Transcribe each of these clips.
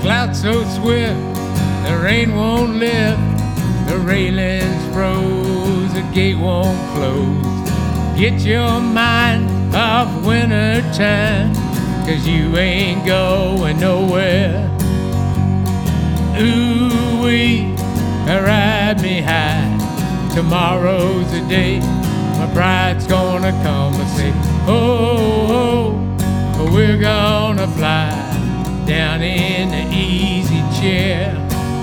Clouds so swift, the rain won't lift, the railing's froze, the gate won't close. Get your mind off winter time, 'cause you ain't going nowhere. Ooh-wee, ride me high, tomorrow's the day my bride's gonna come and say, oh, oh, we're gonna fly down in the easy chair.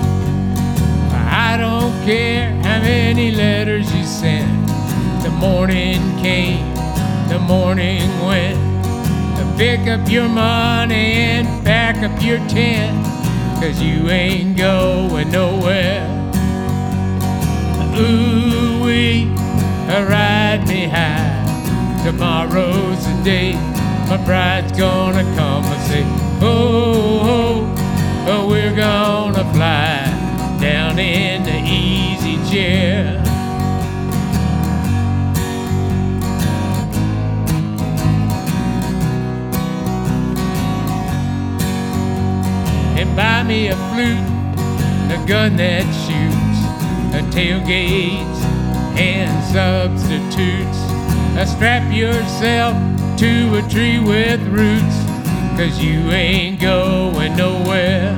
I don't care how many letters you sent, the morning came, the morning went. Pick up your money and pack up your tent, 'cause you ain't going nowhere. Ooh-wee, ride me high, tomorrow's the day my bride's gonna come and say, oh, oh, oh, we're gonna fly down in the easy chair. And buy me a flute, a gun that shoots, a tailgates and substitutes. Strap yourself to a tree with roots, 'cause you ain't going nowhere.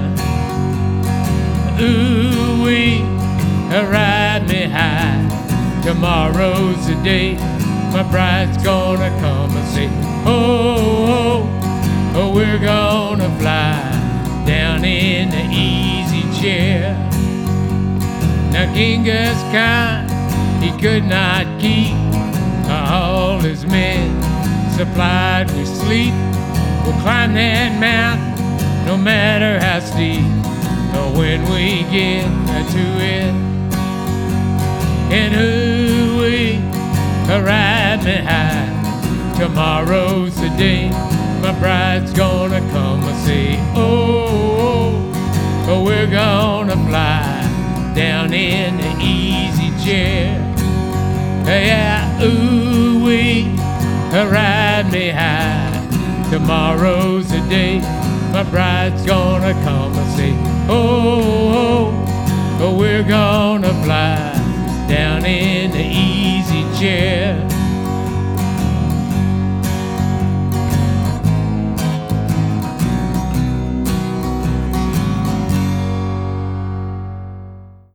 Ooh-wee, ride me high, tomorrow's the day my bride's gonna come and say, oh, oh, oh, we're gonna fly down in the easy chair. Now Genghis Khan, he could not keep all his men supplied with sleep. We'll climb that mountain no matter how steep, when we get to it. And ooh-wee, ride me high, tomorrow's the day my bride's gonna come and say, oh, oh, we're gonna fly down in the easy chair. Yeah, ooh-wee, ride me high, tomorrow's the day my bride's gonna come and say, oh, oh, we're gonna fly down in the easy chair.